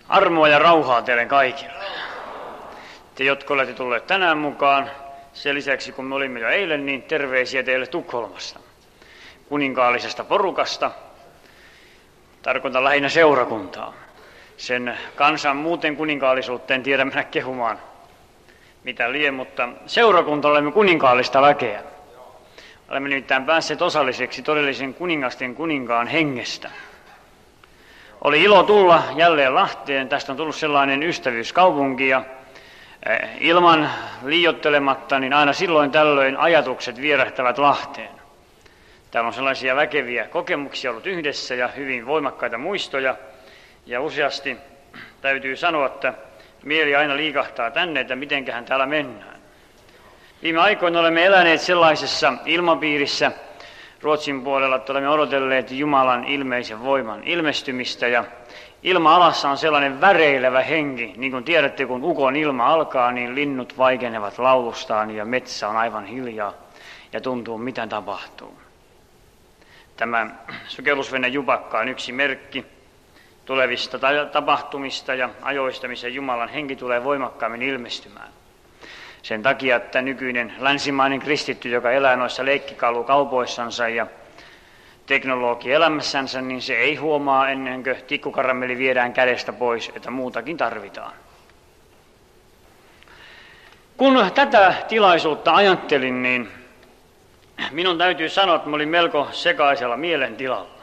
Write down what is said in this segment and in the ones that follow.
Armoa ja rauhaa teille kaikille. Te, jotka olette tulleet tänään mukaan, sen lisäksi kun me olimme jo eilen, niin terveisiä teille Tukholmasta, kuninkaallisesta porukasta. Tarkoitan lähinnä seurakuntaa. Sen kansan muuten kuninkaallisuutta en tiedä mennä kehumaan mitä lie, mutta seurakunta olemme kuninkaallista väkeä. Olemme nimittäin päässeet osalliseksi todellisen kuningasten kuninkaan hengestä. Oli ilo tulla jälleen Lahteen. Tästä on tullut sellainen ystävyyskaupunki ja ilman liioittelematta, niin aina silloin tällöin ajatukset vierähtävät Lahteen. Täällä on sellaisia väkeviä kokemuksia ollut yhdessä ja hyvin voimakkaita muistoja. Ja useasti täytyy sanoa, että mieli aina liikahtaa tänne, että mitenköhän täällä mennään. Viime aikoina olemme eläneet sellaisessa ilmapiirissä Ruotsin puolella, että olemme odotelleet Jumalan ilmeisen voiman ilmestymistä. Ja ilma-alassa on sellainen väreilevä henki. Niin kuin tiedätte, kun ukon ilma alkaa, niin linnut vaikenevat laulustaan ja metsä on aivan hiljaa ja tuntuu, mitä tapahtuu. Tämä sukellusvene Jupakka on yksi merkki tulevista tapahtumista ja ajoista, missä Jumalan henki tulee voimakkaammin ilmestymään. Sen takia, että nykyinen länsimainen kristitty, joka elää noissa leikkikaulukaupoissansa ja teknologielämässänsä, niin se ei huomaa ennen kuin tikkukaramelli viedään kädestä pois, että muutakin tarvitaan. Kun tätä tilaisuutta ajattelin, niin minun täytyy sanoa, että mä olin melko sekaisella mielentilalla.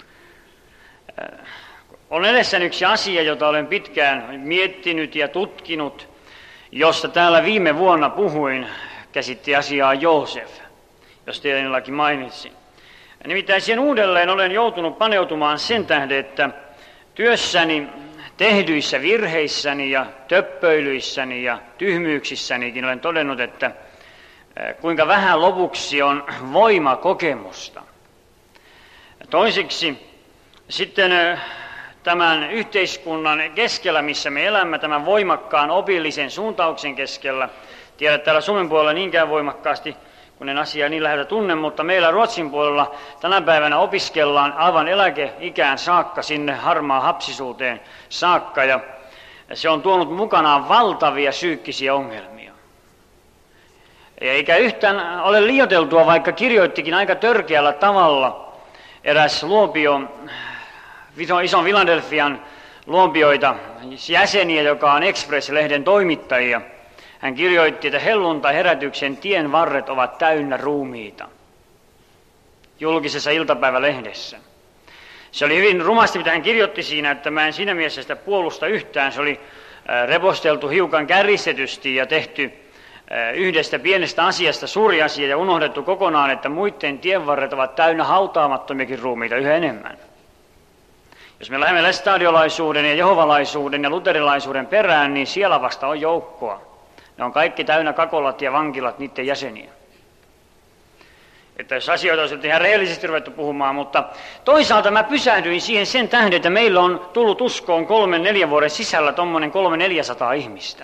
On edessäni yksi asia, jota olen pitkään miettinyt ja tutkinut, josta täällä viime vuonna puhuin, käsitti asiaa Joosef, jos teidän jollakin mainitsin. Nimittäin siihen uudelleen olen joutunut paneutumaan sen tähden, että työssäni, tehdyissä virheissäni ja töppöilyissäni ja tyhmyyksissänikin olen todennut, että kuinka vähän lopuksi on voimakokemusta. Toiseksi sitten tämän yhteiskunnan keskellä, missä me elämme, tämän voimakkaan opillisen suuntauksen keskellä. Tiedä täällä Suomen puolella niinkään voimakkaasti, kun en asiaa niin läheltä tunne, mutta meillä Ruotsin puolella tänä päivänä opiskellaan aivan eläkeikään saakka sinne harmaa hapsisuuteen saakka, ja se on tuonut mukanaan valtavia psyykkisiä ongelmia. Eikä yhtään ole liioiteltua, vaikka kirjoittikin aika törkeällä tavalla eräs luopio, ison Philadelphian luopioita jäseniä, joka on Express-lehden toimittajia. Hän kirjoitti, että helluntai-herätyksen tien varret ovat täynnä ruumiita. Julkisessa iltapäivälehdessä. Se oli hyvin rumasti, mitä hän kirjoitti siinä, että mä en siinä mielessä sitä puolusta yhtään. Se oli reposteltu hiukan kärjistetysti ja tehty yhdestä pienestä asiasta suuri asia ja unohdettu kokonaan, että muiden tienvarret ovat täynnä hautaamattomiakin ruumiita yhä enemmän. Jos me lähdemme lestadiolaisuuden ja jehovalaisuuden ja luterilaisuuden perään, niin siellä vasta on joukkoa. Ne on kaikki täynnä kakolat ja vankilat, niiden jäseniä. Että jos asioita olisi ihan rehellisesti ruvettu puhumaan, mutta toisaalta mä pysähdyin siihen sen tähden, että meillä on tullut uskoon 3-4 vuoden sisällä tuommoinen 300-400 ihmistä.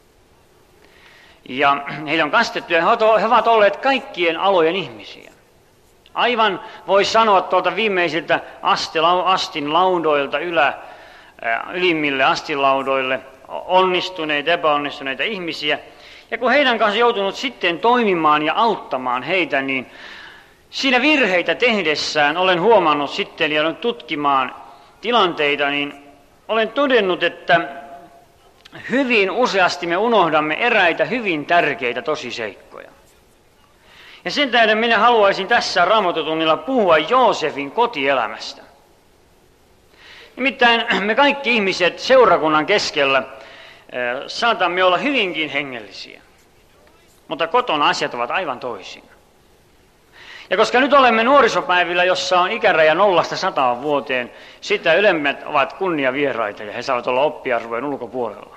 Ja heitä on kastettu ja he ovat olleet kaikkien alojen ihmisiä. Aivan voi sanoa tuolta viimeisiltä astin laudoilta ylimmille astinlaudoille onnistuneita, epäonnistuneita ihmisiä. Ja kun heidän kanssa joutunut sitten toimimaan ja auttamaan heitä, niin siinä virheitä tehdessään olen huomannut sitten ja tutkimaan tilanteita, niin olen todennut, että hyvin useasti me unohdamme eräitä hyvin tärkeitä tosiseikkoja. Ja sen tähden minä haluaisin tässä Raamattotunnilla puhua Joosefin kotielämästä. Nimittäin me kaikki ihmiset seurakunnan keskellä saatamme olla hyvinkin hengellisiä, mutta kotona asiat ovat aivan toisin. Ja koska nyt olemme nuorisopäivillä, jossa on ikäraja 0–100 vuoteen, sitä ylemmät ovat kunniavieraita ja he saavat olla oppiarvojen ulkopuolella.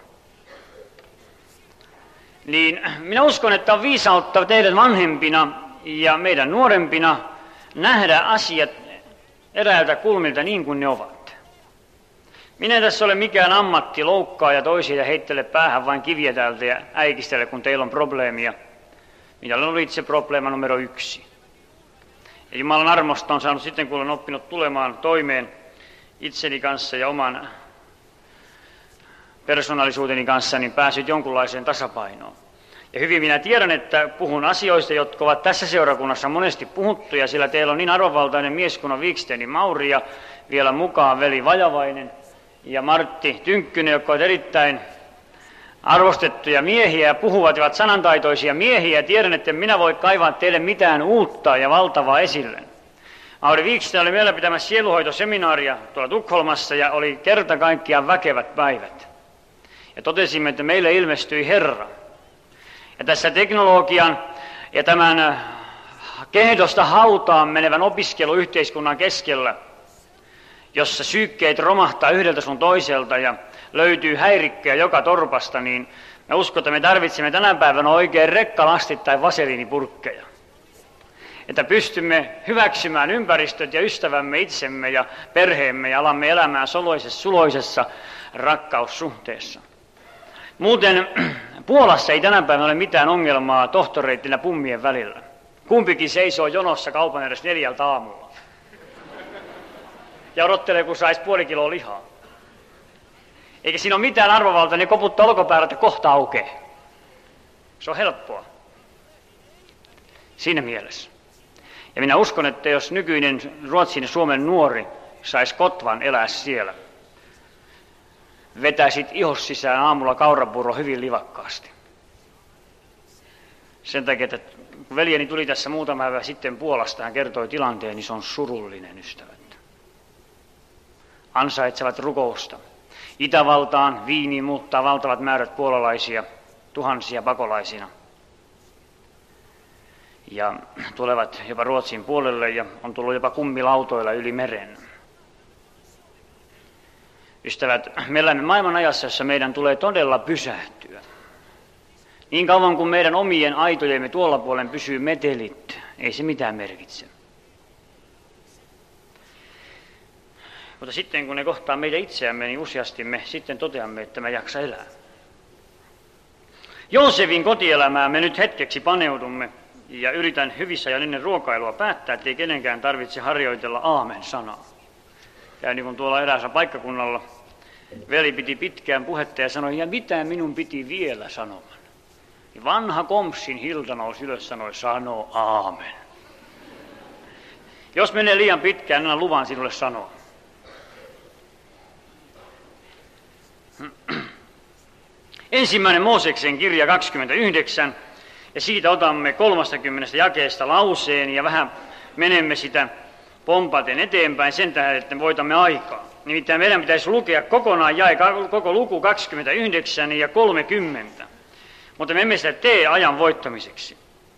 Niin minä uskon, että on viisautta teidän vanhempina ja meidän nuorempina nähdä asiat eräältä kulmilta niin kuin ne ovat. Minä en tässä ole mikään ammattiloukkaaja toisia ja heittele päähän vain kiviä täältä ja äikistele, kun teillä on probleemia. Minä olen ollut itse probleema numero 1. Ja Jumalan armosta on saanut sitten, kun olen oppinut tulemaan toimeen itseni kanssa ja oman persoonallisuuteni kanssa niin päässyt jonkunlaiseen tasapainoon. Ja hyvin minä tiedän, että puhun asioista, jotka ovat tässä seurakunnassa monesti puhuttuja, sillä teillä on niin arvovaltainen mies kuin on Wikstenin Mauri ja vielä mukaan veli Vajavainen ja Martti Tynkkynen, jotka ovat erittäin arvostettuja miehiä ja puhuvat ja ovat sanantaitoisia miehiä. Ja tiedän, että minä voi kaivaa teille mitään uutta ja valtavaa esille. Mauri Wiksten oli meillä pitämässä sieluhoitoseminaaria tuolla Tukholmassa ja oli kerta kaikkiaan väkevät päivät. Ja totesimme, että meille ilmestyi Herra. Ja tässä teknologian ja tämän kehdosta hautaan menevän opiskeluyhteiskunnan keskellä, jossa sykkeet romahtaa yhdeltä sun toiselta ja löytyy häirikköjä joka torpasta, niin mä uskon, että me tarvitsemme tänä päivänä oikein rekkalastit tai vaseliinipurkkeja. Että pystymme hyväksymään ympäristöt ja ystävämme itsemme ja perheemme ja alamme elämään suloisessa rakkaussuhteessa. Muuten Puolassa ei tänä päivänä ole mitään ongelmaa tohtoreiden ja pummien välillä. Kumpikin seisoo jonossa kaupan edessä 4 aamulla. Ja odottelee, kun saisi puoli kiloa lihaa. Eikä siinä ole mitään arvovaltaa, ne koputtaa olkapäällä, että kohta aukeaa. Se on helppoa. Siinä mielessä. Ja minä uskon, että jos nykyinen Ruotsin ja Suomen nuori saisi kotvan elää siellä, vetäisit ihos sisään aamulla kaurapuuro hyvin livakkaasti. Sen takia, että kun veljeni tuli tässä muutama päivä sitten Puolasta, hän kertoi tilanteen, niin se on surullinen, ystävät. Ansaitsevat rukousta. Itävaltaan, Viiniin muuttaa valtavat määrät puolalaisia, tuhansia pakolaisina. Ja tulevat jopa Ruotsin puolelle ja on tullut jopa kummilautoilla yli meren. Ystävät, me elämme maailman ajassa, jossa meidän tulee todella pysähtyä. Niin kauan kuin meidän omien aitojemme tuolla puolen pysyy metelit, ei se mitään merkitse. Mutta sitten kun ne kohtaa meitä itseämme, niin useasti me sitten toteamme, että mä jaksa elää. Joosefin kotielämää me nyt hetkeksi paneudumme ja yritän hyvissä ja ennen ruokailua päättää, ettei kenenkään tarvitse harjoitella aamen-sanaa. Ja niin kuin tuolla eräässä paikkakunnalla veli piti pitkään puhetta ja sanoi, ja mitä minun piti vielä sanomaan. Ja vanha Kompsin Hilda nousi ylös sanoi, sano aamen. Jos menee liian pitkään, annan luvan sinulle sanoa. Ensimmäinen Mooseksen kirja 29, ja siitä otamme 30 jakeesta lauseen ja vähän menemme sitä pompaten eteenpäin sen tähden, että voitamme aikaa. Nimittäin meidän pitäisi lukea kokonaan koko luku 29 ja 30, mutta me emme sitä tee ajan voittamiseksi.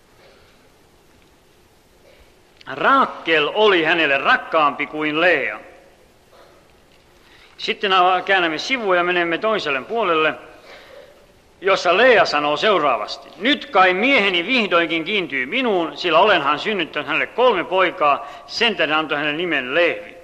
Raakel oli hänelle rakkaampi kuin Lea. Sitten käännämme sivua ja menemme toiselle puolelle, jossa Lea sanoo seuraavasti. Nyt kai mieheni vihdoinkin kiintyy minuun, sillä olenhan synnyttänyt hänelle 3 poikaa, sen tähden antoi hänelle nimen Leevi.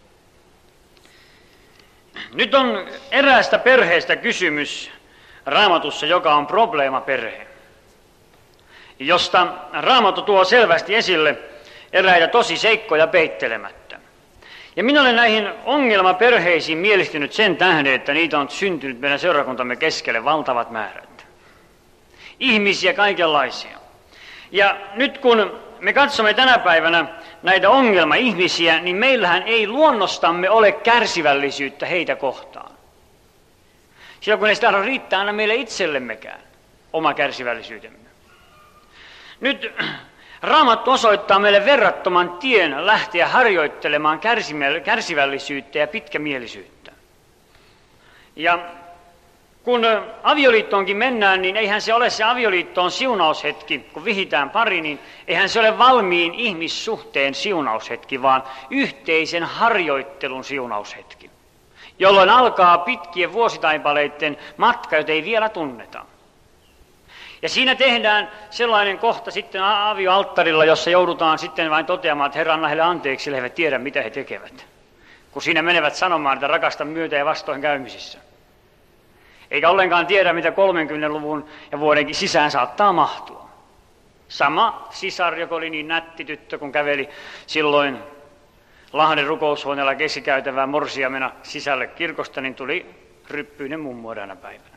Nyt on eräästä perheestä kysymys Raamatussa, joka on probleemaperhe, josta Raamattu tuo selvästi esille eräitä tosiseikkoja peittelemättä. Ja minä olen näihin ongelmaperheisiin mielistynyt sen tähden, että niitä on syntynyt meidän seurakuntamme keskelle valtavat määrät. Ihmisiä kaikenlaisia. Ja nyt kun me katsomme tänä päivänä näitä ongelmaihmisiä, niin meillähän ei luonnostamme ole kärsivällisyyttä heitä kohtaan. Sillä kun ei sitä riittää aina meille itsellemmekään oma kärsivällisyytemme. Nyt Raamattu osoittaa meille verrattoman tien lähteä harjoittelemaan kärsivällisyyttä ja pitkämielisyyttä. Ja kun avioliittoonkin mennään, niin eihän se ole se avioliittoon siunaushetki, kun vihitään pari, niin eihän se ole valmiin ihmissuhteen siunaushetki, vaan yhteisen harjoittelun siunaushetki, jolloin alkaa pitkien vuositaipaleiden matka, jota ei vielä tunneta. Ja siinä tehdään sellainen kohta sitten avioalttarilla, jossa joudutaan sitten vain toteamaan, että Herra anna heille anteeksi, sillä he eivät tiedä, mitä he tekevät. Kun siinä menevät sanomaan, että rakasta myötä ja vastoin käymisissä. Eikä ollenkaan tiedä, mitä 30-luvun ja vuodenkin sisään saattaa mahtua. Sama sisar, joka oli niin nätti tyttö, kun käveli silloin Lahden rukoushuoneella keskikäytävää morsiamena sisälle kirkosta, niin tuli ryppyinen mummo eräänä päivänä.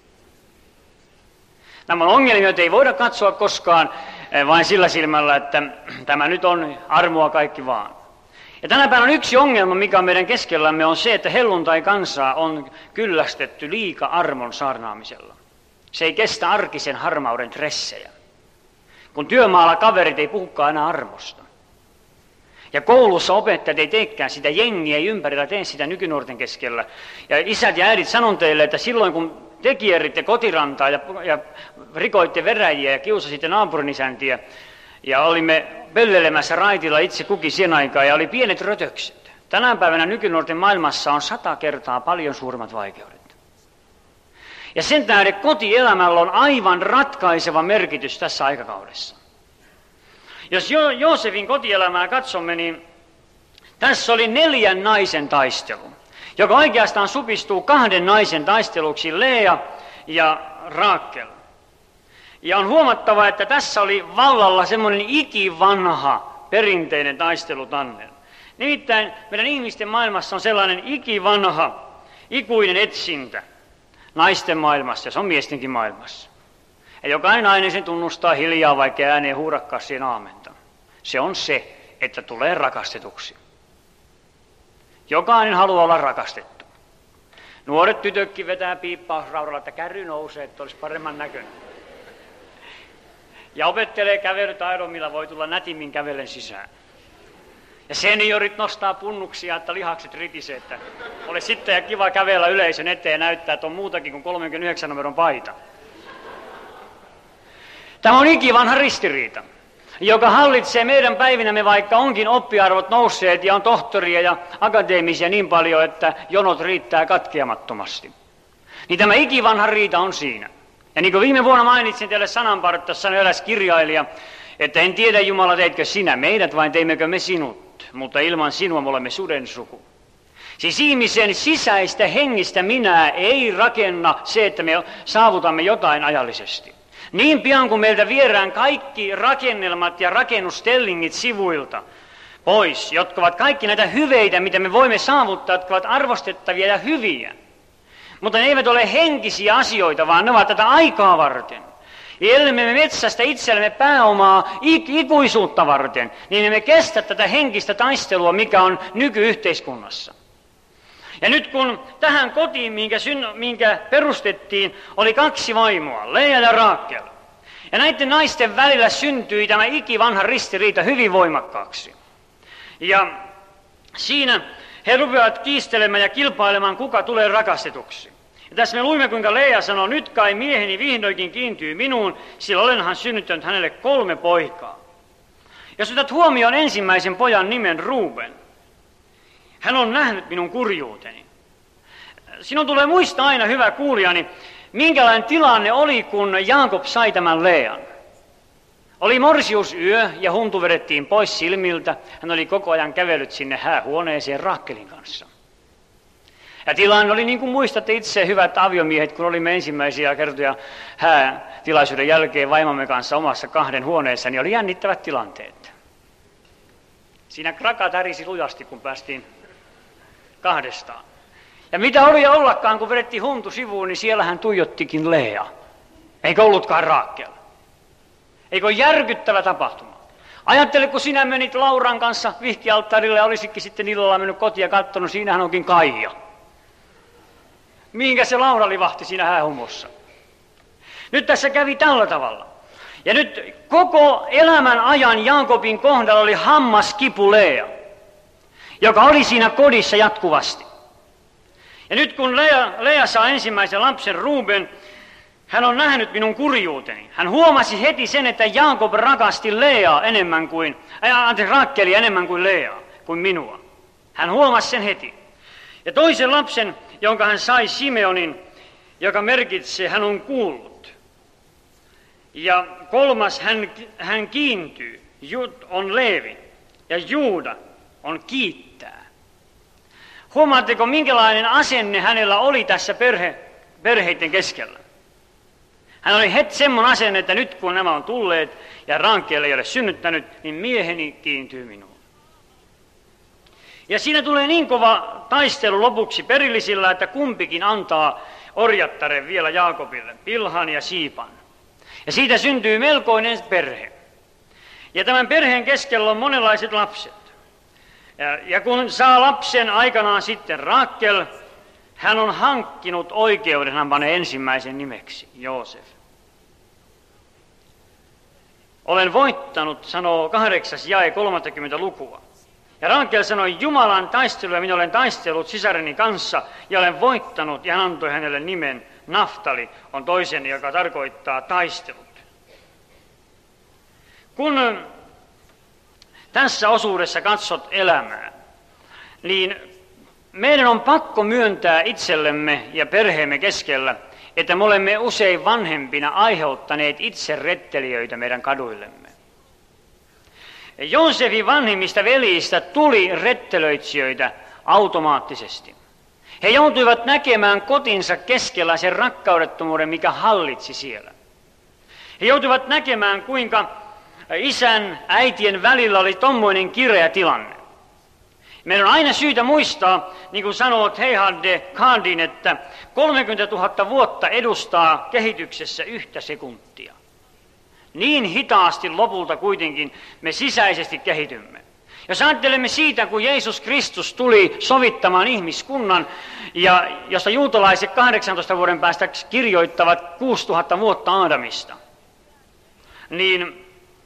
Nämä on ongelmia, joita ei voida katsoa koskaan vain sillä silmällä, että tämä nyt on armoa kaikki vaan. Ja tänä päivänä yksi ongelma, mikä on meidän keskellämme, on se, että helluntai-kansaa on kyllästetty liika armon saarnaamisella. Se ei kestä arkisen harmauden tressejä. Kun työmaalla kaverit ei puhukaan enää armosta. Ja koulussa opettajat ei teekään sitä, jengiä ei ympärillä tee sitä nykynuorten keskellä. Ja isät ja äidit sanon teille, että silloin kun te kierritte kotirantaa ja rikoitte veräjiä ja kiusasitte naapurin isäntiä, ja olimme pöllelemässä raitilla itse kukin sen aikaa, ja oli pienet rötökset. Tänä päivänä nykynuorten maailmassa on 100 kertaa paljon suuremmat vaikeudet. Ja sen tähden kotielämällä on aivan ratkaiseva merkitys tässä aikakaudessa. Jos Joosefin kotielämää katsomme, niin tässä oli 4 naisen taistelu, joka oikeastaan supistuu 2 naisen taisteluksi, Lea ja Raakel. Ja on huomattava, että tässä oli vallalla semmoinen ikivanha perinteinen taistelutanne. Nimittäin meidän ihmisten maailmassa on sellainen ikivanha, ikuinen etsintä naisten maailmassa, ja se on miestenkin maailmassa. Ja jokainen nainen sen tunnustaa hiljaa, vaikka ääneen huudakaan siihen aamenta. Se on se, että tulee rakastetuksi. Jokainen haluaa olla rakastettu. Nuoret tytötkin vetää piippausraudalla, että kärry nousee, että olisi paremman näköinen. Ja opettelee kävelytaidon, millä voi tulla nätimmin kävellen sisään. Ja seniorit nostaa punnuksia, että lihakset ritisee, että ole sitten ja kiva kävellä yleisön eteen ja näyttää, että on muutakin kuin 39 numeron paita. Tämä on ikivanha ristiriita, joka hallitsee meidän päivinämme, vaikka onkin oppiarvot nousseet ja on tohtoria ja akateemisia niin paljon, että jonot riittää katkeamattomasti. Niin tämä ikivanha riita on siinä. Ja niin kuin viime vuonna mainitsin teille sananpartta, sanoi eräs kirjailija, että en tiedä Jumala, teitkö sinä meidät vai teimmekö me sinut, mutta ilman sinua me olemme suden suku. Siis ihmisen sisäistä hengistä minää ei rakenna se, että me saavutamme jotain ajallisesti. Niin pian kuin meiltä viedään kaikki rakennelmat ja rakennustellingit sivuilta pois, jotka ovat kaikki näitä hyveitä, mitä me voimme saavuttaa, jotka ovat arvostettavia ja hyviä. Mutta ne eivät ole henkisiä asioita, vaan ne ovat tätä aikaa varten. Ja ellei me metsästä itsellemme pääomaa ikuisuutta varten, niin emme kestä tätä henkistä taistelua, mikä on nykyyhteiskunnassa. Ja nyt kun tähän kotiin, minkä perustettiin, oli 2 vaimoa, Lea ja Raakel. Ja näiden naisten välillä syntyi tämä ikivanha ristiriita hyvin voimakkaaksi. Ja siinä he rupeavat kiistelemään ja kilpailemaan, kuka tulee rakastetuksi. Ja tässä me luimme, kuinka Lea sanoi, nyt kai mieheni vihdoinkin kiintyy minuun, sillä olenhan synnyttänyt hänelle 3 poikaa. Jos otat huomioon ensimmäisen pojan nimen Ruben, hän on nähnyt minun kurjuuteni. Sinun tulee muistaa aina, hyvä kuulijani, minkälainen tilanne oli, kun Jaakob sai tämän Lean. Oli morsiusyö ja huntu vedettiin pois silmiltä. Hän oli koko ajan kävellyt sinne häähuoneeseen Raakelin kanssa. Ja tilanne oli, niin kuin muistatte itse, hyvät aviomiehet, kun olimme ensimmäisiä kertoja häätilaisuuden jälkeen vaimomme kanssa omassa 2 huoneessa, niin oli jännittävät tilanteet. Siinä kraka tärisi lujasti, kun päästiin 2. Ja mitä oli ollakaan, kun vedettiin huntu sivuun, niin siellä hän tuijottikin Lea. Eikö ollutkaan Raakel? Eikö järkyttävä tapahtuma? Ajattele, kun sinä menit Lauran kanssa vihkialttarille ja olisikin sitten illalla mennyt kotiin ja katsonut, siinähän onkin Kaija. Mihinkä se Laura livahti siinä häähumussa? Nyt tässä kävi tällä tavalla. Ja nyt koko elämän ajan Jaakobin kohdalla oli hammaskipu Lea, joka oli siinä kodissa jatkuvasti. Ja nyt kun Lea saa ensimmäisen lapsen Ruben, hän on nähnyt minun kurjuuteni. Hän huomasi heti sen, että Jaakob rakasti Raakelia enemmän kuin Leaa, kuin minua. Hän huomasi sen heti. Ja toisen lapsen, jonka hän sai, Simeonin, joka merkitsee, hän on kuullut. Ja 3. hän kiintyy, on Leevi, ja Juuda on kiittää. Huomaatteko, minkälainen asenne hänellä oli tässä perheiden keskellä? Hän oli heti semmoinen asenne, että nyt kun nämä on tulleet ja Raakel ei ole synnyttänyt, niin mieheni kiintyy minuun. Ja siinä tulee niin kova taistelu lopuksi perillisillä, että kumpikin antaa orjattaren vielä Jaakobille, Bilhan ja Siipan. Ja siitä syntyy melkoinen perhe. Ja tämän perheen keskellä on monenlaiset lapset. Ja kun saa lapsen aikanaan sitten Raakel, hän on hankkinut oikeuden, hän panee ensimmäisen nimeksi, Joosef. Olen voittanut, sanoo 8. jae 30 lukua. Ja Raakel sanoi, Jumalan taistelua, minä olen taistellut sisareni kanssa ja olen voittanut, ja hän antoi hänelle nimen Naftali, on toisen, joka tarkoittaa taistelut. Kun tässä osuudessa katsot elämää, niin meidän on pakko myöntää itsellemme ja perheemme keskellä, että me olemme usein vanhempina aiheuttaneet itse rettelijöitä meidän kaduillemme. Joosefin vanhimmista veljistä tuli rettelöitsijöitä automaattisesti. He joutuivat näkemään kotinsa keskellä sen rakkaudettomuuden, mikä hallitsi siellä. He joutuivat näkemään, kuinka isän, äitien välillä oli tommoinen kireä tilanne. Meidän on aina syytä muistaa, niin kuin sanoo Teilhard de Chardin, että 30 000 vuotta edustaa kehityksessä 1 sekuntia. Niin hitaasti lopulta kuitenkin me sisäisesti kehitymme. Jos ajattelemme siitä, kun Jeesus Kristus tuli sovittamaan ihmiskunnan, ja josta juutalaiset 18 vuoden päästä kirjoittavat 6000 vuotta Aadamista, niin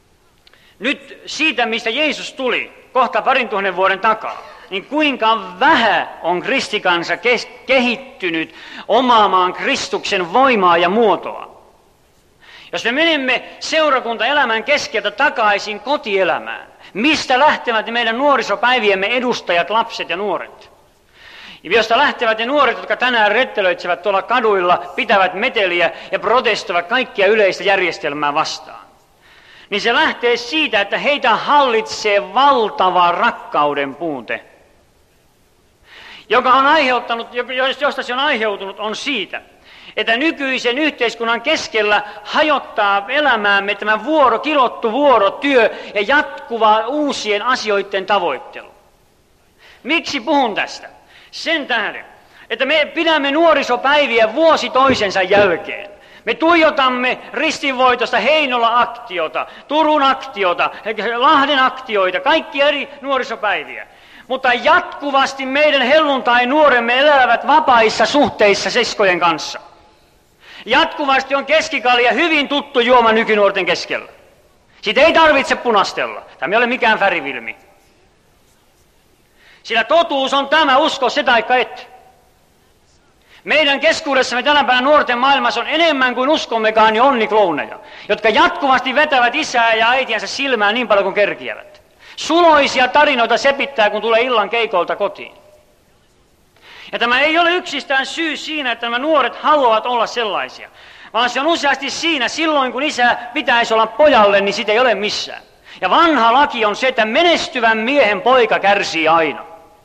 nyt siitä, mistä Jeesus tuli kohta 2000 vuoden takaa, niin kuinka vähän on kristikansa kehittynyt omaamaan Kristuksen voimaa ja muotoa. Jos me menemme seurakuntaelämän keskeltä takaisin kotielämään, mistä lähtevät meidän nuorisopäiviemme edustajat, lapset ja nuoret? Josta lähtevät ne nuoret, jotka tänään rettelöitsevät tuolla kaduilla, pitävät meteliä ja protestoivat kaikkia yleistä järjestelmää vastaan. Niin se lähtee siitä, että heitä hallitsee valtava rakkauden puute, joka on aiheuttanut, josta se on aiheutunut, on siitä, että nykyisen yhteiskunnan keskellä hajottaa elämäämme tämä kilottu vuorotyö ja jatkuva uusien asioiden tavoittelu. Miksi puhun tästä? Sen tähden, että me pidämme nuorisopäiviä vuosi toisensa jälkeen. Me tuijotamme ristinvoitosta Heinola-aktiota, Turun aktiota, Lahden aktioita, kaikkia eri nuorisopäiviä. Mutta jatkuvasti meidän helluntai-nuoremme elävät vapaissa suhteissa siskojen kanssa. Jatkuvasti on keskikalja hyvin tuttu juoma nykynuorten keskellä. Siitä ei tarvitse punastella. Tämä ei ole mikään värivilmi. Sillä totuus on tämä, usko se taikka et. Meidän keskuudessamme tänä päivänä nuorten maailmassa on enemmän kuin uskommekaan niin onniklouneja, jotka jatkuvasti vetävät isää ja äitiänsä silmään niin paljon kuin kerkiävät. Suloisia tarinoita sepittää, kun tulee illan keikolta kotiin. Ja tämä ei ole yksistään syy siinä, että nämä nuoret haluavat olla sellaisia, vaan se on useasti siinä, silloin kun isä pitäisi olla pojalle, niin sitä ei ole missään. Ja vanha laki on se, että menestyvän miehen poika kärsii aina.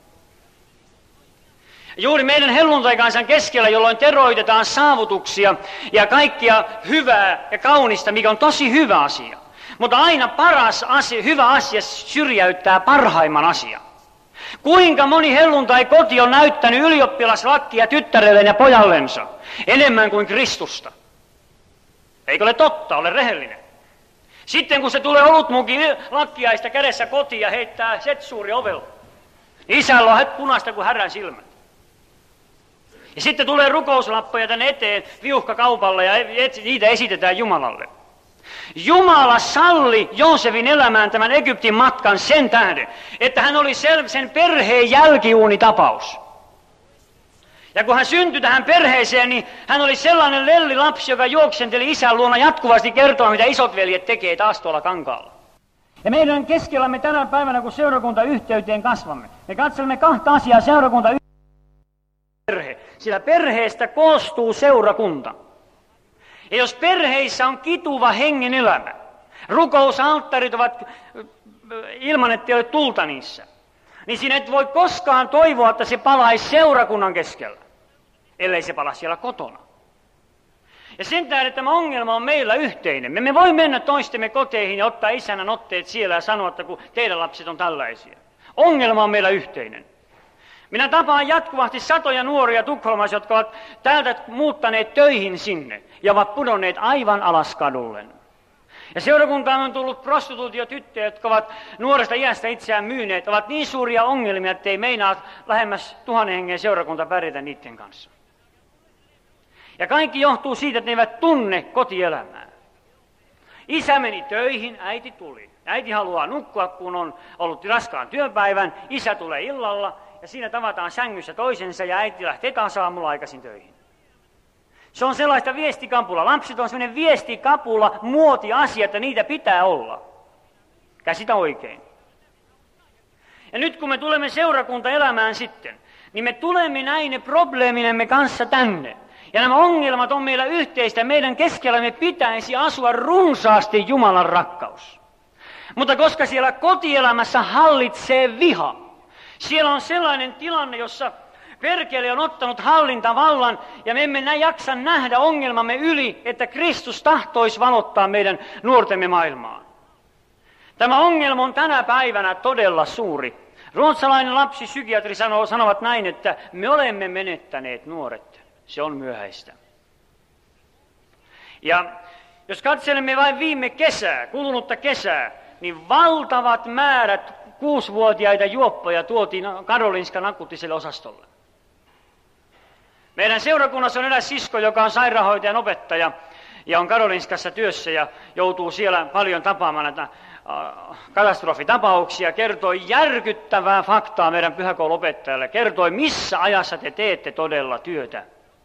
Juuri meidän helluntaikansan keskellä, jolloin teroitetaan saavutuksia ja kaikkia hyvää ja kaunista, mikä on tosi hyvä asia. Mutta aina paras asia, hyvä asia syrjäyttää parhaimman asian. Kuinka moni helluntai-koti on näyttänyt ylioppilaslakkia tyttärelleen ja pojallensa enemmän kuin Kristusta? Eikö ole totta? Ole rehellinen. Sitten kun se tulee olutmukin lakkiaista kädessä kotiin ja heittää setsuuri ovella, niin isällä on punaista kuin härän silmät. Ja sitten tulee rukouslappuja tänne eteen viuhkakaupalle ja niitä esitetään Jumalalle. Jumala salli Joosefin elämään tämän Egyptin matkan sen tähden, että hän oli sen perheen jälkiuunitapaus. Ja kun hän syntyi tähän perheeseen, niin hän oli sellainen lellilapsi, joka juoksenteli isän luona jatkuvasti kertoa, mitä isotveljet tekee taas tuolla kankaalla. Ja meidän keskellämme tänä päivänä, kun seurakuntayhteyteen kasvamme, me katselemme kahta asiaa seurakuntayhteyteen. Perhe. Sillä perheestä koostuu seurakunta. Ja jos perheissä on kituva hengen elämä, rukousalttarit ovat ilman, että ei ole tulta niissä, niin siinä et voi koskaan toivoa, että se palaisi seurakunnan keskellä, ellei se pala siellä kotona. Ja sen tähden tämä ongelma on meillä yhteinen. Me voi mennä toistemme koteihin ja ottaa isänän otteet siellä ja sanoa, että kun teidän lapset on tällaisia. Ongelma on meillä yhteinen. Minä tapaan jatkuvasti satoja nuoria Tukholmassa, jotka ovat täältä muuttaneet töihin sinne ja ovat pudonneet aivan alas kadulle. Ja seurakuntaan on tullut prostituutiotyttöjä, jotka ovat nuoresta iästä itseään myyneet, ovat niin suuria ongelmia, että ei meinaa lähemmäs 1000 hengen seurakunta pärjätä niiden kanssa. Ja kaikki johtuu siitä, että ne eivät tunne kotielämää. Isä meni töihin, äiti tuli. Äiti haluaa nukkua, kun on ollut raskaan työpäivän. Isä tulee illalla ja siinä tavataan sängyssä toisensa ja äiti lähtee taas aamulla aikaisin töihin. Se on sellaista viestikapula. Lapset on sellainen viestikapula, muotiasia, että niitä pitää olla. Käsitä oikein. Ja nyt kun me tulemme seurakuntaelämään sitten, niin me tulemme näine probleeminemme kanssa tänne. Ja nämä ongelmat on meillä yhteistä. Meidän keskellämme pitäisi asua runsaasti Jumalan rakkaus. Mutta koska siellä kotielämässä hallitsee viha, siellä on sellainen tilanne, jossa perkele on ottanut hallintavallan ja me emme jaksa nähdä ongelmamme yli, että Kristus tahtoisi valottaa meidän nuortemme maailmaan. Tämä ongelma on tänä päivänä todella suuri. Ruotsalainen lapsipsykiatri sanovat näin, että me olemme menettäneet nuoret. Se on myöhäistä. Ja jos katselemme vain viime kesää, kulunutta kesää, niin valtavat määrät 6-vuotiaita juoppoja tuotiin Karolinskan akuuttiselle osastolle. Meidän seurakunnassa on eräs sisko, joka on sairaanhoitajan opettaja ja on Karolinskassa työssä ja joutuu siellä paljon tapaamaan näitä katastrofitapauksia, kertoi järkyttävää faktaa meidän pyhäkouluopettajalle, kertoi missä ajassa te teette todella työtä.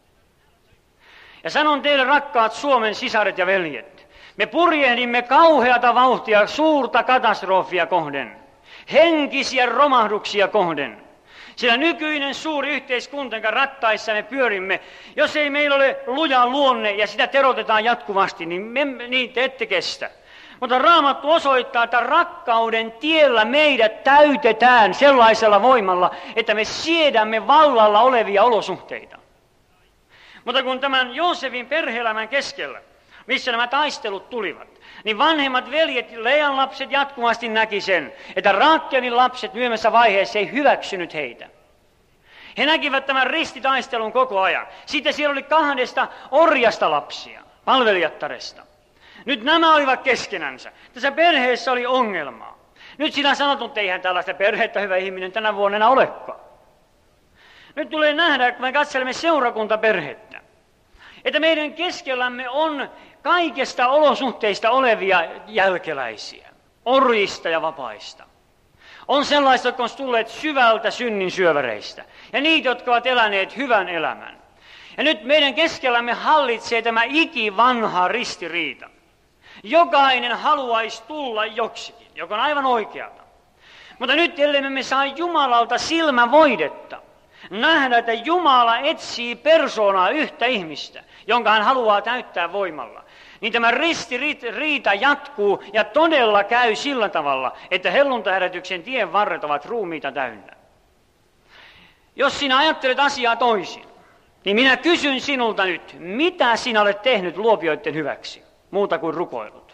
Ja sanon teille, rakkaat Suomen sisaret ja veljet, me purjehdimme kauheata vauhtia suurta katastrofia kohden, henkisiä romahduksia kohden. Sillä nykyinen suuri yhteiskunta, jonka rattaissa me pyörimme, jos ei meillä ole luja luonne ja sitä terotetaan jatkuvasti, niin te ette kestä. Mutta Raamattu osoittaa, että rakkauden tiellä meidät täytetään sellaisella voimalla, että me siedämme vallalla olevia olosuhteita. Mutta kun tämän Joosefin perhe-elämän keskellä, missä nämä taistelut tulivat, niin vanhemmat veljet, Lean lapset jatkuvasti näki sen, että Raakelin lapset myöhemmässä vaiheessa ei hyväksynyt heitä. He näkivät tämän ristitaistelun koko ajan. Sitten siellä oli 2 orjasta lapsia, palvelijattaresta. Nyt nämä olivat keskenänsä. Tässä perheessä oli ongelmaa. Nyt sinä sanot, että eihän tällaista perhettä hyvä ihminen tänä vuonna enää olekaan. Nyt tulee nähdä, kun me katselemme seurakuntaperhettä, että meidän keskellämme on kaikesta olosuhteista olevia jälkeläisiä, orjista ja vapaista. On sellaista, jotka ovat tulleet syvältä synnin syöväreistä, ja niitä, jotka ovat eläneet hyvän elämän. Ja nyt meidän keskellämme hallitsee tämä ikivanha ristiriita. Jokainen haluaisi tulla joksikin, joka on aivan oikeata. Mutta nyt ellei me saa Jumalalta silmävoidetta, nähdä, että Jumala etsii persoonaa, yhtä ihmistä, jonka hän haluaa täyttää voimalla, niin tämä ristiriita jatkuu ja todella käy sillä tavalla, että helluntaherätyksen tien varret ovat ruumiita täynnä. Jos sinä ajattelet asiaa toisin, niin minä kysyn sinulta nyt, mitä sinä olet tehnyt luopioiden hyväksi, muuta kuin rukoilut?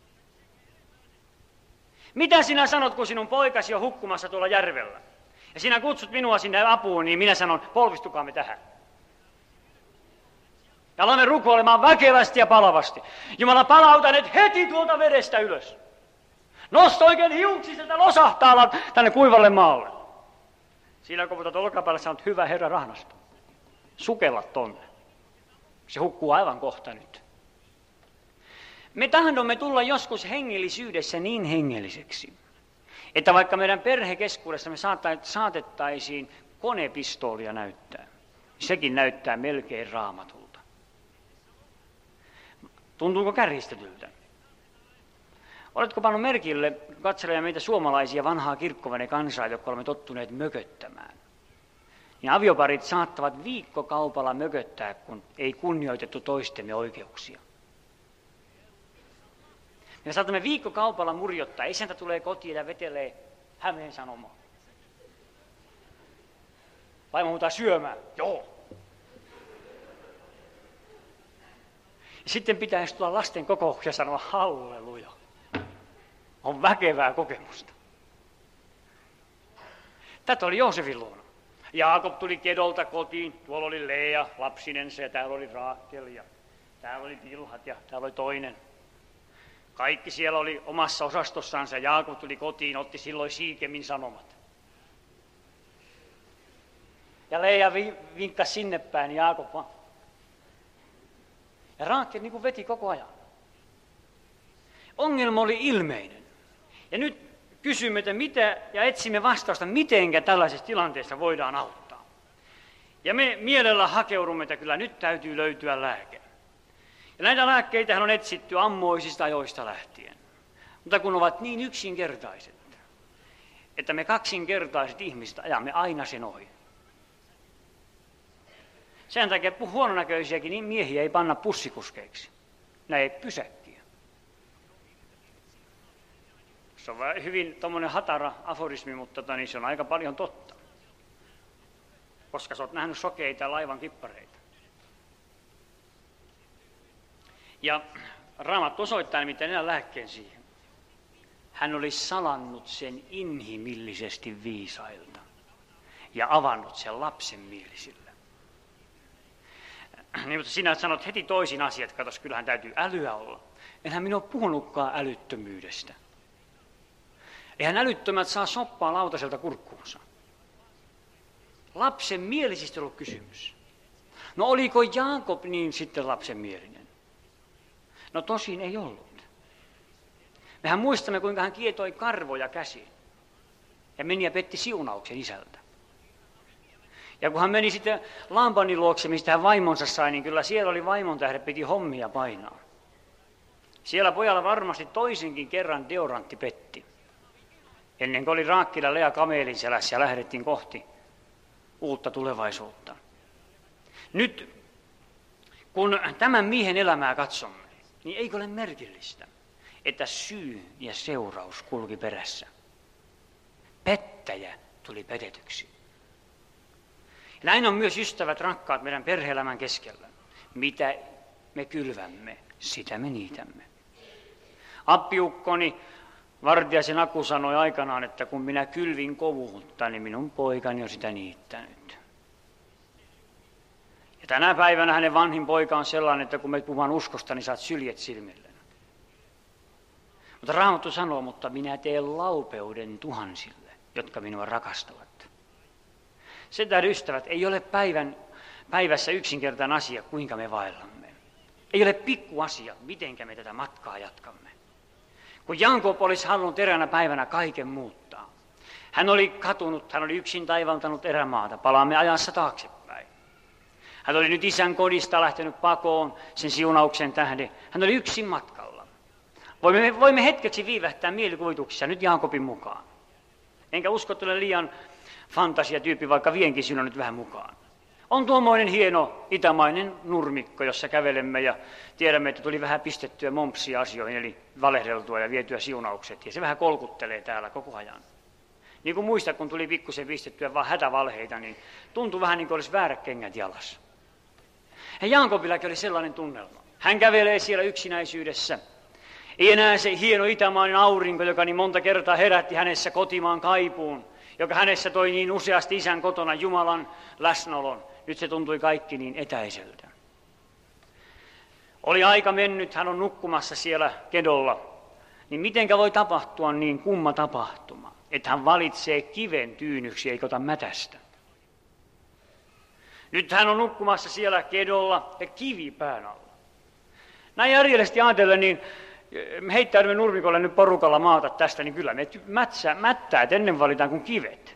Mitä sinä sanot, kun sinun poikasi on hukkumassa tuolla järvellä? Ja sinä kutsut minua sinne apuun, niin minä sanon, polvistukaamme tähän. Ja alamme rukoilemaan väkevästi ja palavasti. Jumala, palauta nyt heti tuolta vedestä ylös. Nosta oikein hiuksiselta losahtaa tänne kuivalle maalle. Siinä kun puhutat olkapäälle, sanot, hyvä Herra rahnasta. Sukella tonne. Se hukkuu aivan kohta nyt. Me tahdomme tulla joskus hengellisyydessä niin hengelliseksi, että vaikka meidän perhekeskuudessa me saatettaisiin konepistoolia näyttää, sekin näyttää melkein Raamatulta. Tuntuuko kärjistetyltä? Oletko pannut merkille, katselemaan meitä suomalaisia vanhaa kirkkovainen kansaa, jotka olemme tottuneet mököttämään? Niin avioparit saattavat viikkokaupalla mököttää, kun ei kunnioitettu toistemme oikeuksia. Me saatamme viikkokaupalla murjottaa, isäntä tulee kotiin ja vetelee Hämeen Sanomaa. Vaimo huutaa syömään. Joo. Sitten pitäisi tulla lasten kokoukseen ja sanoa halleluja. On väkevää kokemusta. Tätä oli Joosefin luona. Jaakob tuli Kedolta kotiin, tuolla oli Lea lapsinensa ja täällä oli Raakel ja täällä oli Bilhat ja täällä oli toinen. Kaikki siellä oli omassa osastossansa ja Jaakob tuli kotiin, otti silloin Siikemin sanomat. Ja Lea vinkkasi sinne päin, Jaakob vaan. Ja Raakel niin kuin veti koko ajan. Ongelma oli ilmeinen. Ja nyt kysymme, että mitä, ja etsimme vastausta, mitenkä tällaisessa tilanteessa voidaan auttaa. Ja me mielellä hakeudumme, että kyllä nyt täytyy löytyä lääke. Ja näitä lääkkeitähän on etsitty ammoisista ajoista lähtien. Mutta kun ovat niin yksinkertaiset, että me kaksinkertaiset ihmiset ajamme aina sen ohi. Sen takia huononäköisiäkin niin miehiä ei panna pussikuskeiksi. Nämä ei pysäkkiä. Se on hyvin tommoinen hatara aforismi, mutta niin se on aika paljon totta. Koska sä oot nähnyt sokeita laivan kippareita. Ja Raamattu osoittaa nimittäin enää lääkkeen siihen. Hän oli salannut sen inhimillisesti viisailta ja avannut sen lapsenmielisille. Niin, mutta sinä sanot heti toisin asiat, katos, kyllähän täytyy älyä olla. Enhän minä ole puhunutkaan älyttömyydestä. Eihän älyttömät saa soppaa lautaselta kurkkuunsa. Lapsenmielisistä ollut kysymys. No oliko Jaakob niin sitten lapsenmielinen? No tosin ei ollut. Mehän muistamme, kuinka hän kietoi karvoja käsiin ja meni ja petti siunauksen isältä. Ja kun hän meni sitten Labanin luokse, mistä hän vaimonsa sai, niin kyllä siellä oli vaimon tähden, piti hommia painaa. Siellä pojalla varmasti toisenkin kerran deorantti petti. Ennen kuin oli Raakel ja Lea kamelin selässä ja lähdettiin kohti uutta tulevaisuutta. Nyt, kun tämän miehen elämää katsomme, niin eikö ole merkillistä, että syy ja seuraus kulki perässä. Pettäjä tuli petetyksi. Ja näin on myös, ystävät rakkaat, meidän perhe-elämän keskellä. Mitä me kylvämme, sitä me niitämme. Appiukkoni Vartiaisen Aku sanoi aikanaan, että kun minä kylvin kovuutta, niin minun poikani on sitä niittänyt. Ja tänä päivänä hänen vanhin poika on sellainen, että kun me puhutaan uskosta, niin saat syljet silmille. Mutta Raamattu sanoo, mutta minä teen laupeuden tuhansille, jotka minua rakastavat. Sen tähden, ystävät, ei ole päivässä yksinkertainen asia, kuinka me vaellamme. Ei ole pikku asia, mitenkä me tätä matkaa jatkamme. Kun Jaakob olisi halunnut eräänä päivänä kaiken muuttaa. Hän oli katunut, hän oli yksin taivaltanut erämaata. Palaamme ajassa taaksepäin. Hän oli nyt isän kodista lähtenyt pakoon sen siunauksen tähden. Hän oli yksin matkalla. Voimme hetkeksi viivähtää mielikuvituksissa nyt Jaakobin mukaan. Enkä usko, että ole liian fantasiatyyppi, vaikka vienkin sinun nyt vähän mukaan. On tuommoinen hieno itämainen nurmikko, jossa kävelemme ja tiedämme, että tuli vähän pistettyä mompsia asioihin, eli valehdeltua ja vietyä siunaukset. Ja se vähän kolkuttelee täällä koko ajan. Niin kuin muista, kun tuli pikkusen pistettyä vaan hätävalheita, niin tuntui vähän niin kuin olisi väärät kengät jalassa. Ja Jaakobillakin oli sellainen tunnelma. Hän kävelee siellä yksinäisyydessä. Ei enää se hieno itämainen aurinko, joka niin monta kertaa herätti hänessä kotimaan kaipuun, joka hänessä toi niin useasti isän kotona Jumalan läsnäolon. Nyt se tuntui kaikki niin etäiseltä. Oli aika mennyt, hän on nukkumassa siellä Kedolla. Niin mitenkä voi tapahtua niin kumma tapahtuma, että hän valitsee kiven tyynyksi eikä ota mätästä. Nyt hän on nukkumassa siellä Kedolla ja kivi pään alla. Näin järjellisesti ajatellen, niin me heittäydymme nurmikolle nyt porukalla maata tästä, niin kyllä me mättäät ennen valitaan kuin kivet.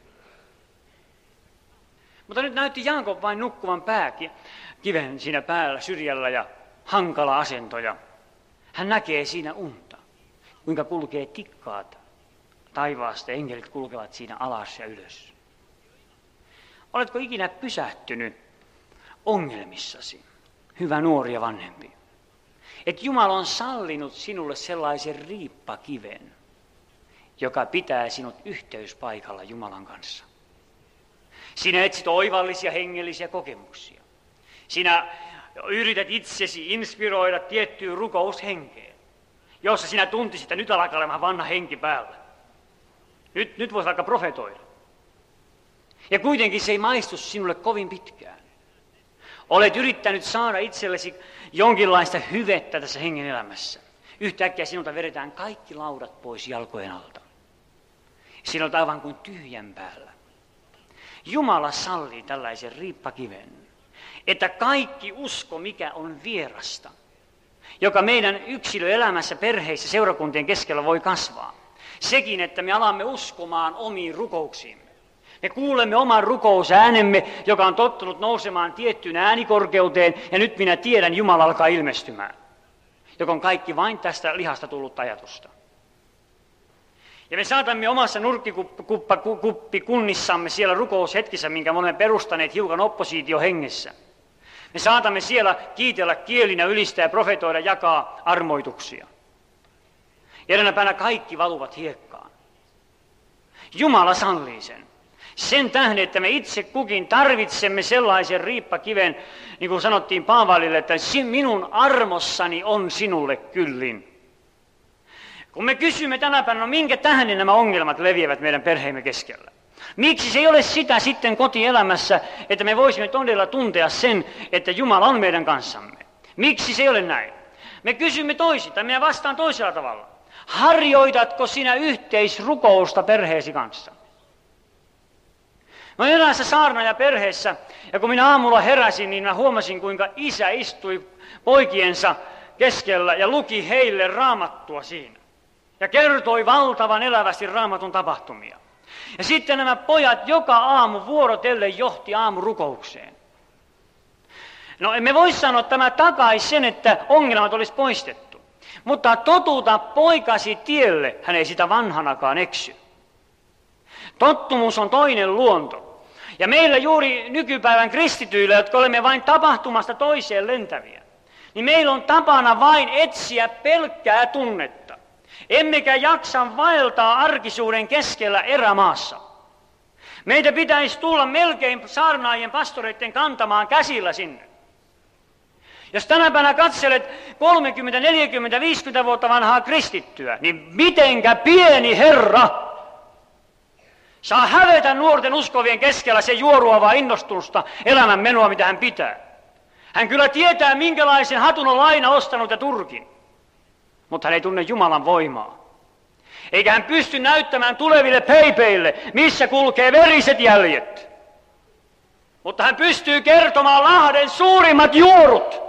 Mutta nyt näytti Jaakob vain nukkuvan kiven siinä päällä syrjällä ja hankala asento. Ja hän näkee siinä unta, kuinka kulkee tikkaat taivaasta, enkelit kulkevat siinä alas ja ylös. Oletko ikinä pysähtynyt ongelmissasi, hyvä nuori ja vanhempi? Että Jumala on sallinut sinulle sellaisen riippakiven, joka pitää sinut yhteyspaikalla Jumalan kanssa. Sinä etsit oivallisia hengellisiä kokemuksia. Sinä yrität itsesi inspiroida tiettyyn rukoushenkeen, jossa sinä tuntisit, että nyt alkaa olemaan vanha henki päällä. Nyt voisi alkaa profetoida. Ja kuitenkin se ei maistu sinulle kovin pitkään. Olet yrittänyt saada itsellesi jonkinlaista hyvettä tässä hengen elämässä. Yhtäkkiä sinulta vedetään kaikki laudat pois jalkojen alta. Sinä olet aivan kuin tyhjän päällä. Jumala sallii tällaisen riippakiven, että kaikki usko, mikä on vierasta, joka meidän yksilöelämässä, perheissä, seurakuntien keskellä voi kasvaa. Sekin, että me alamme uskomaan omiin rukouksiimme. Me kuulemme oman rukousäänemme, joka on tottunut nousemaan tiettyyn äänikorkeuteen, ja nyt minä tiedän, Jumala alkaa ilmestymään. Joka on kaikki vain tästä lihasta tullut ajatusta. Ja me saatamme omassa nurkkikuppikunnissamme siellä rukoushetkissä, minkä me olemme perustaneet hiukan oppositiohengessä. Me saatamme siellä kiitellä kielinä, ylistää, profetoida, jakaa armoituksia. Ja eräänä päivänä kaikki valuvat hiekkaan. Jumala sallii sen. Sen tähden, että me itse kukin tarvitsemme sellaisen riippakiven, niin kuin sanottiin Paavalille, että minun armossani on sinulle kyllin. Kun me kysymme tänä päivänä, no minkä tähden nämä ongelmat leviävät meidän perheemme keskellä? Miksi se ei ole sitä sitten kotielämässä, että me voisimme todella tuntea sen, että Jumala on meidän kanssamme? Miksi se ei ole näin? Me kysymme toisilta, minä vastaan toisella tavalla. Harjoitatko sinä yhteisrukousta perheesi kanssa? No eräässä saarnaajaperheessä, ja kun minä aamulla heräsin, niin mä huomasin, kuinka isä istui poikiensa keskellä ja luki heille raamattua siinä. Ja kertoi valtavan elävästi raamatun tapahtumia. Ja sitten nämä pojat joka aamu vuorotellen johti aamurukoukseen. No emme voi sanoa, että tämä takaisi sen, että ongelmat olisi poistettu. Mutta totuta poikasi tielle, hän ei sitä vanhanakaan eksy. Tottumus on toinen luonto. Ja meillä juuri nykypäivän kristityillä, jotka olemme vain tapahtumasta toiseen lentäviä, niin meillä on tapana vain etsiä pelkkää tunnetta. Emmekä jaksa vaeltaa arkisuuden keskellä erämaassa. Meitä pitäisi tulla melkein saarnaajien pastoreiden kantamaan käsillä sinne. Jos tänä päivänä katselet 30, 40, 50 vuotta vanhaa kristittyä, niin mitenkä pieni Herra saa hävetä nuorten uskovien keskellä se juoruavaa innostusta elämän menoa, mitä hän pitää. Hän kyllä tietää, minkälaisen hatun on laina ostanut ja turkin, mutta hän ei tunne Jumalan voimaa. Eikä hän pysty näyttämään tuleville peipeille, missä kulkee veriset jäljet. Mutta hän pystyy kertomaan Lahden suurimmat juorut.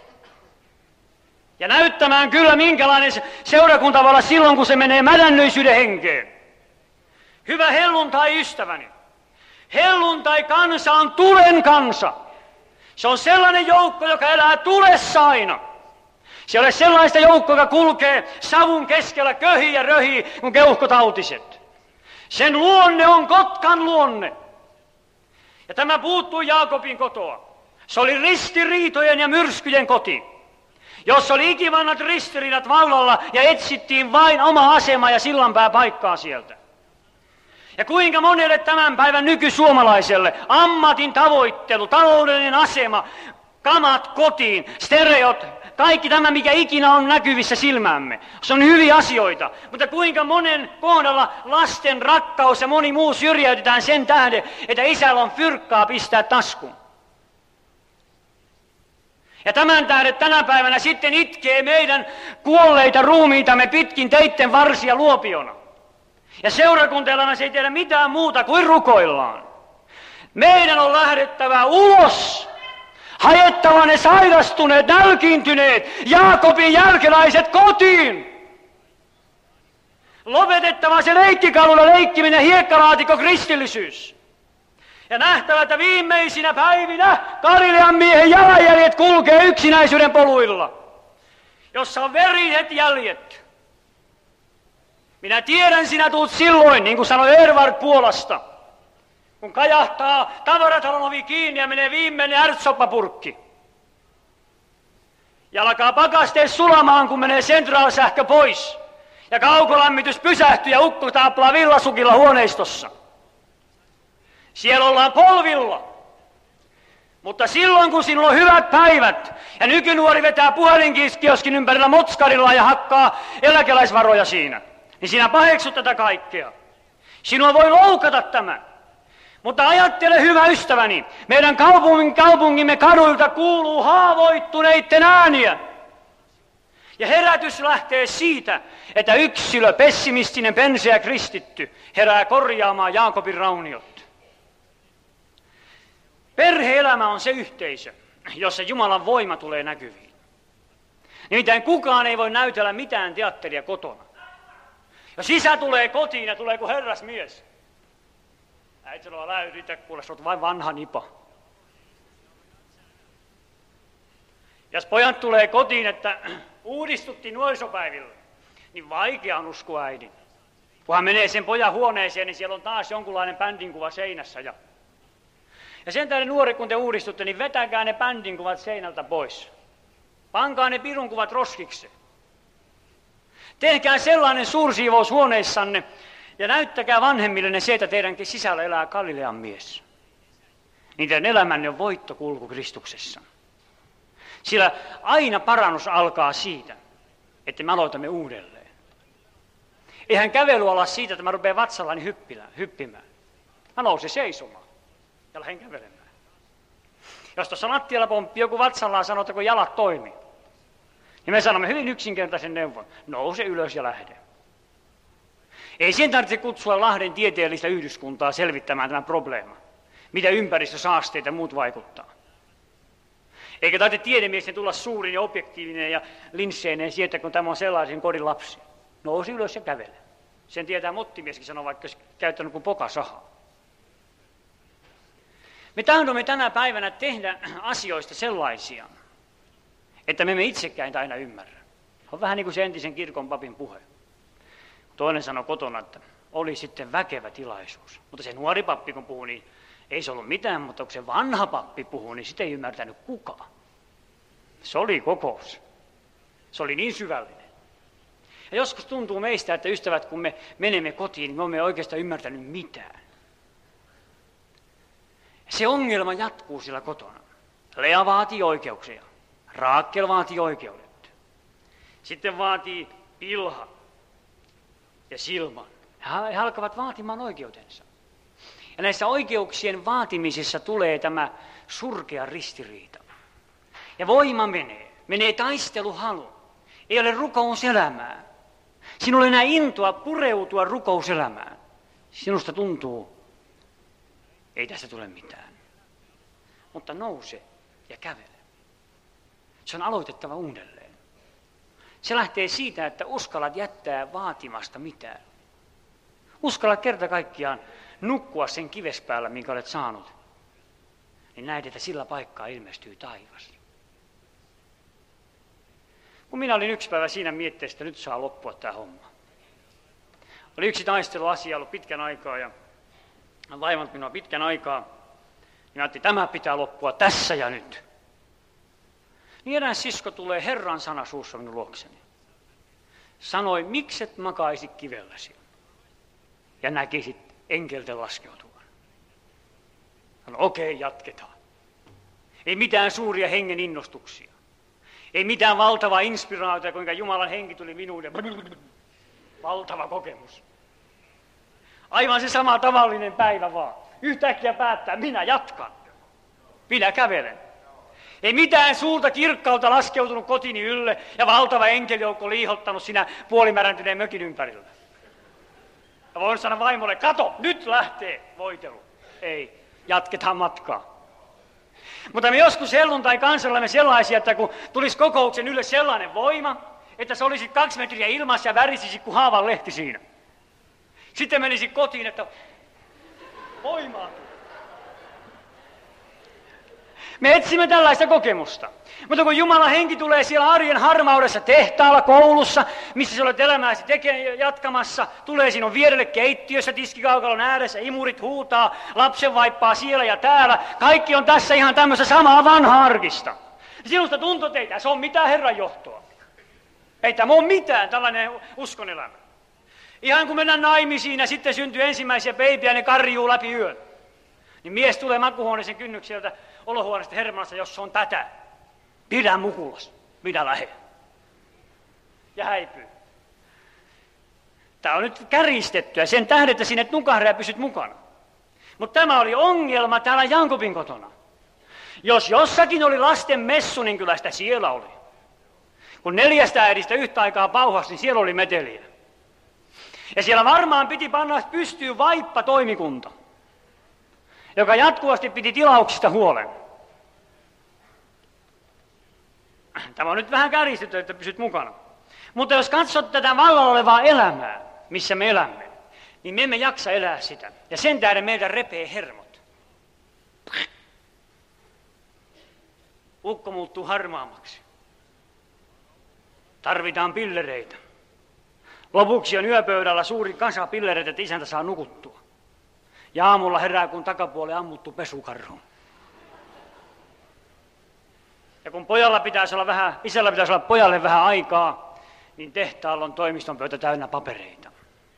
Ja näyttämään kyllä, minkälainen seurakunta voi olla silloin, kun se menee mädännyisyyden henkeen. Hyvä helluntai-ystäväni. Helluntai-kansa on tulen kansa. Se on sellainen joukko, joka elää tulessa aina. Se ei ole sellaista joukkoa, joka kulkee savun keskellä, köhii ja röhii kuin keuhkotautiset. Sen luonne on kotkan luonne. Ja tämä puuttui Jaakobin kotoa. Se oli ristiriitojen ja myrskyjen koti, jossa oli ikivannat ristiriidat vallalla ja etsittiin vain oma asema ja sillanpää paikkaa sieltä. Ja kuinka monelle tämän päivän nykysuomalaiselle ammatin tavoittelu, taloudellinen asema, kamat kotiin, stereot, kaikki tämä, mikä ikinä on näkyvissä silmämme. Se on hyviä asioita, mutta kuinka monen kohdalla lasten rakkaus ja moni muu syrjäytetään sen tähden, että isällä on fyrkkaa pistää taskuun. Ja tämän tähden tänä päivänä sitten itkee meidän kuolleita ruumiitamme pitkin teitten varsia luopiona. Ja seurakuntaelämässä ei tiedä mitään muuta kuin rukoillaan. Meidän on lähdettävä ulos, hajettava ne sairastuneet, nälkiintyneet, Jaakobin jälkeläiset kotiin. Lopetettava se leikkikalulla leikkiminen, hiekkalaatikko kristillisyys. Ja nähtävä, että viimeisinä päivinä Galilean miehen jalanjäljet kulkee yksinäisyyden poluilla, jossa on veriset jäljet. Minä tiedän, sinä tuut silloin, niin kuin sanoi Edvard Puolasta, kun kajahtaa tavaratalon ovi kiinni ja menee viimeinen ärtsoppapurkki. Ja alkaa pakaste sulamaan, kun menee Central-sähkö pois. Ja kaukolämmitys pysähtyy ja ukko taaplaa villasukilla huoneistossa. Siellä ollaan polvilla. Mutta silloin, kun sinulla on hyvät päivät, ja nykynuori vetää puhelinkioskin ympärillä motskarilla ja hakkaa eläkeläisvaroja siinä, niin sinä paheksut tätä kaikkea. Sinua voi loukata tämä. Mutta ajattele, hyvä ystäväni, meidän kaupungimme kaduilta kuuluu haavoittuneiden ääniä. Ja herätys lähtee siitä, että yksilö, pessimistinen, penseä kristitty, herää korjaamaan Jaakobin rauniot. Perhe-elämä on se yhteisö, jossa Jumalan voima tulee näkyviin. Nimittäin kukaan ei voi näytellä mitään teatteria kotona. Jos isä tulee kotiin ja tulee kuin herrasmies. Äiti sanoo, älä yritä kuule, sä oot vain vanha nipa. Jos pojat tulee kotiin, että uudistuttiin nuorisopäivillä, niin vaikea on uskoa äidin. Kun hän menee sen pojan huoneeseen, niin siellä on taas jonkunlainen bändinkuva seinässä. Ja sen tähden nuori, kun te uudistutte, niin vetäkää ne bändinkuvat seinältä pois. Pankaa ne pirunkuvat roskiksi. Tehkää sellainen suursiivous huoneissanne ja näyttäkää vanhemmille se, että teidänkin sisällä elää Galilean mies. Niin teidän elämänne on voittokulku Kristuksessa. Sillä aina parannus alkaa siitä, että me aloitamme uudelleen. Eihän kävely olla siitä, että mä rupean vatsallani hyppimään. Mä nousen seisomaan ja lähden kävelemään. Jos tuossa lattialla pomppii joku vatsallaan sanoo, että kun jalat toimii, niin me sanomme hyvin yksinkertaisen neuvon. Nouse ylös ja lähde. Ei sen tarvitse kutsua Lahden tieteellistä yhdyskuntaa selvittämään tämä probleema. Mitä ympäristösaasteet ja muut vaikuttaa. Eikä tarvitse tiedemiesten tulla suurin ja objektiivinen ja linsseineen sieltä, kun tämä on sellaisen kodin lapsi. Nousi ylös ja kävele. Sen tietää mottimieskin sanoa, vaikka olisi käyttänyt kuin pokasahaa. Me tahdomme tänä päivänä tehdä asioista sellaisia, että me emme itsekään aina ymmärrä. On vähän niin kuin se entisen kirkon papin puhe. Toinen sanoi kotona, että oli sitten väkevä tilaisuus. Mutta se nuori pappi kun puhui, niin ei se ollut mitään, mutta kun se vanha pappi puhui, niin sitä ei ymmärtänyt kukaan. Se oli kokous. Se oli niin syvällinen. Ja joskus tuntuu meistä, että ystävät, kun me menemme kotiin, niin me olemme oikeastaan ymmärtänyt mitään. Se ongelma jatkuu siellä kotona. Lea vaatii oikeuksia. Raakel vaatii oikeudet. Sitten vaatii Bilha ja Silman. He alkavat vaatimaan oikeutensa. Ja näissä oikeuksien vaatimisessa tulee tämä surkea ristiriita. Ja voima menee taisteluhalu. Ei ole rukouselämää. Sinulla ei enää intoa pureutua rukouselämään. Sinusta tuntuu, ei tästä tule mitään. Mutta nouse ja kävele. Se on aloitettava uudelleen. Se lähtee siitä, että uskallat jättää vaatimasta mitään. Uskallat kerta kaikkiaan nukkua sen kivespäällä, minkä olet saanut. Niin näet, että sillä paikkaa ilmestyy taivas. Kun minä olin yksi päivä siinä mietteessä, että nyt saa loppua tämä homma. Oli yksi taisteluasia ollut pitkän aikaa ja vaivannut minua pitkän aikaa. Niin ajattelin, tämä pitää loppua tässä ja nyt. Niin eräs sisko tulee Herran sana suussa minun luokseni. Sanoi, mikset makaisit kivelläsi ja näkisit enkelten laskeutuvan. Sanoi, okei, jatketaan. Ei mitään suuria hengen innostuksia. Ei mitään valtavaa inspiraatiota, kuinka Jumalan henki tuli minuun. Valtava kokemus. Aivan se sama tavallinen päivä vaan. Yhtäkkiä päättää, minä jatkan. Minä kävelen. Ei mitään suurta kirkkautta laskeutunut kotini ylle ja valtava enkelijoukko liihottanut siinä puolimäräntyneen mökin ympärillä. Ja voin sanoa vaimolle, kato, nyt lähtee voitelu. Ei, jatketaan matkaa. Mutta me joskus helluntai-kansalla olemme sellaisia, että kun tulisi kokouksen ylle sellainen voima, että se olisi 2 metriä ilmassa ja värisisi kuin haavan lehti siinä. Sitten menisi kotiin, että voimaa. Me etsimme tällaista kokemusta. Mutta kun Jumalan henki tulee siellä arjen harmaudessa, tehtaalla, koulussa, missä sä olet elämääsi jatkamassa, tulee sinun vierelle keittiössä, tiskikaukalon ääressä, imurit huutaa, lapsen vaippaa siellä ja täällä. Kaikki on tässä ihan tämmöistä samaa vanhaa arkista. Sinusta tuntuu, että ei tässä ole mitään Herran johtoa. Ei tämä ole mitään tällainen uskonelämä. Ihan kun mennään naimisiin ja sitten syntyy ensimmäisiä babyjä ja ne karjuu läpi yön. Niin mies tulee makuuhuoneeseen kynnykseltä olohuoneesta Hermannasta, jos se on tätä. Pidä mukulas, minä lähden. Ja häipyy. Tämä on nyt käristettyä sen tähden, että sinne nukahda ja pysyt mukana. Mutta tämä oli ongelma täällä Jankopin kotona. Jos jossakin oli lasten messu, niin kyllä sitä siellä oli. Kun 4 äidistä yhtä aikaa pauhasi, niin siellä oli meteliä. Ja siellä varmaan piti panna pystyyn vaippa-toimikunta, joka jatkuvasti piti tilauksista huolen. Tämä on nyt vähän kärjistetty, että pysyt mukana. Mutta jos katsot tätä vallalla olevaa elämää, missä me elämme, niin me emme jaksa elää sitä. Ja sen tähden meiltä repee hermot. Ukko muuttuu harmaammaksi. Tarvitaan pillereitä. Lopuksi on yöpöydällä suuri kasa pillereitä, että isäntä saa nukuttua. Ja aamulla herää, kun takapuoli ammuttu pesukarhu. Ja kun isällä pitäisi olla pojalle vähän aikaa, niin tehtaalla on toimiston pöytä täynnä papereita.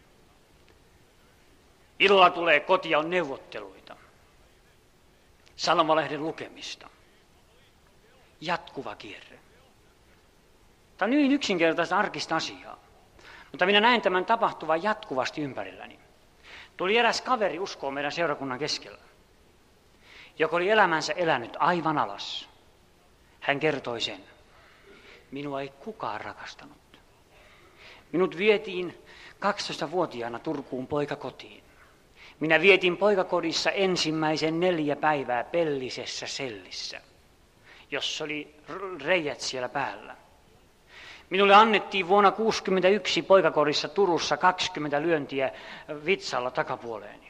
Illalla tulee kotia, on neuvotteluita. Sanomalehden lukemista. Jatkuva kierre. Tämä on niin yksinkertaista arkista asiaa. Mutta minä näen tämän tapahtuvan jatkuvasti ympärilläni. Tuli eräs kaveri uskoon meidän seurakunnan keskellä, joka oli elämänsä elänyt aivan alas. Hän kertoi sen. Minua ei kukaan rakastanut. Minut vietiin 12-vuotiaana Turkuun poikakotiin. Minä vietin poikakodissa ensimmäisen 4 päivää pellisessä sellissä, jossa oli reijät siellä päällä. Minulle annettiin vuonna 1961 poikakodissa Turussa 20 lyöntiä vitsalla takapuoleeni.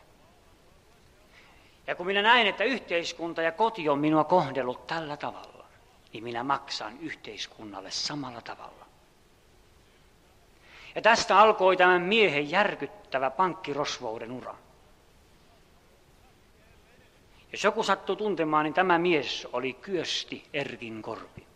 Ja kun minä näin, että yhteiskunta ja koti on minua kohdellut tällä tavalla, niin minä maksan yhteiskunnalle samalla tavalla. Ja tästä alkoi tämän miehen järkyttävä pankkirosvouden ura. Jos joku sattui tuntemaan, niin tämä mies oli Kyösti Erkinkorpi.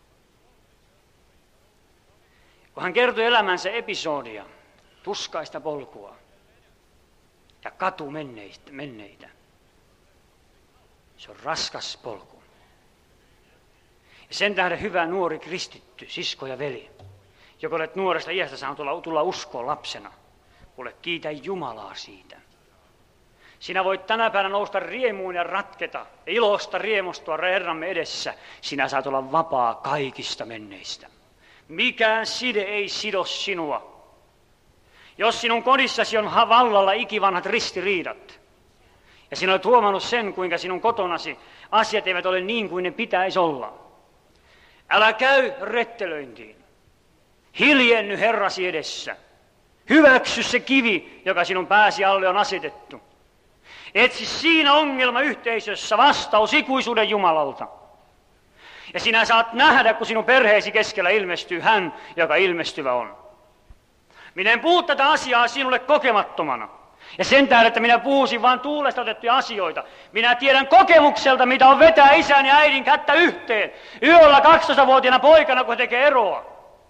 Kun hän kertoi elämänsä episodia, tuskaista polkua ja menneitä. Se on raskas polku. Ja sen tähden hyvä nuori kristitty, sisko ja veli, joka olet nuoresta iästä saanut tulla uskoon lapsena, kuule kiitä Jumalaa siitä. Sinä voit tänä päivänä nousta riemuun ja ratketa ja ilosta riemostua Herramme edessä. Sinä saat olla vapaa kaikista menneistä. Mikään side ei sido sinua. Jos sinun kodissasi on vallalla ikivanhat ristiriidat, ja sinä olet huomannut sen, kuinka sinun kotonasi asiat eivät ole niin kuin ne pitäisi olla, älä käy rettelöintiin. Hiljenny Herrasi edessä. Hyväksy se kivi, joka sinun pääsi alle on asetettu. Etsi siinä ongelmayhteisössä vastaus ikuisuuden Jumalalta. Ja sinä saat nähdä, kun sinun perheesi keskellä ilmestyy hän, joka ilmestyvä on. Minä en puhu tätä asiaa sinulle kokemattomana. Ja sen tähden, että minä puhuisin vain tuulesta otettuja asioita. Minä tiedän kokemukselta, mitä on vetää isän ja äidin kättä yhteen. Yöllä 12-vuotiaana poikana, kun he tekee eroa.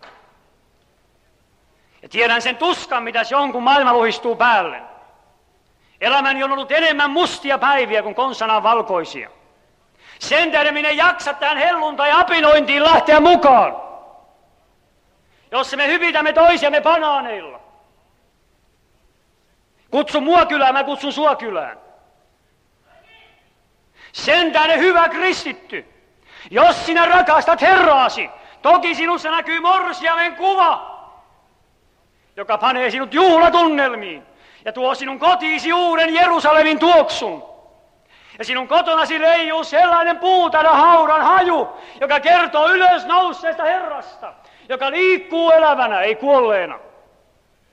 Ja tiedän sen tuskan, mitä se on, kun maailma luhistuu päälle. Elämäni on ollut enemmän mustia päiviä kuin konsanaan valkoisia. Sen tähden minä en jaksa tähän helluntai-apinointiin lähteä mukaan. Jos me hypitämme toisiamme banaaneilla. Kutsu mua kylään, mä kutsun sua kylään. Sen tähden hyvä kristitty. Jos sinä rakastat Herraasi, toki sinussa näkyy morsiamen kuva, joka panee sinut juhlatunnelmiin ja tuo sinun kotiisi uuden Jerusalemin tuoksun. Ja sinun kotonasi leijuu sellainen puutarha haudan haju, joka kertoo ylös nousseesta Herrasta, joka liikkuu elävänä, ei kuolleena.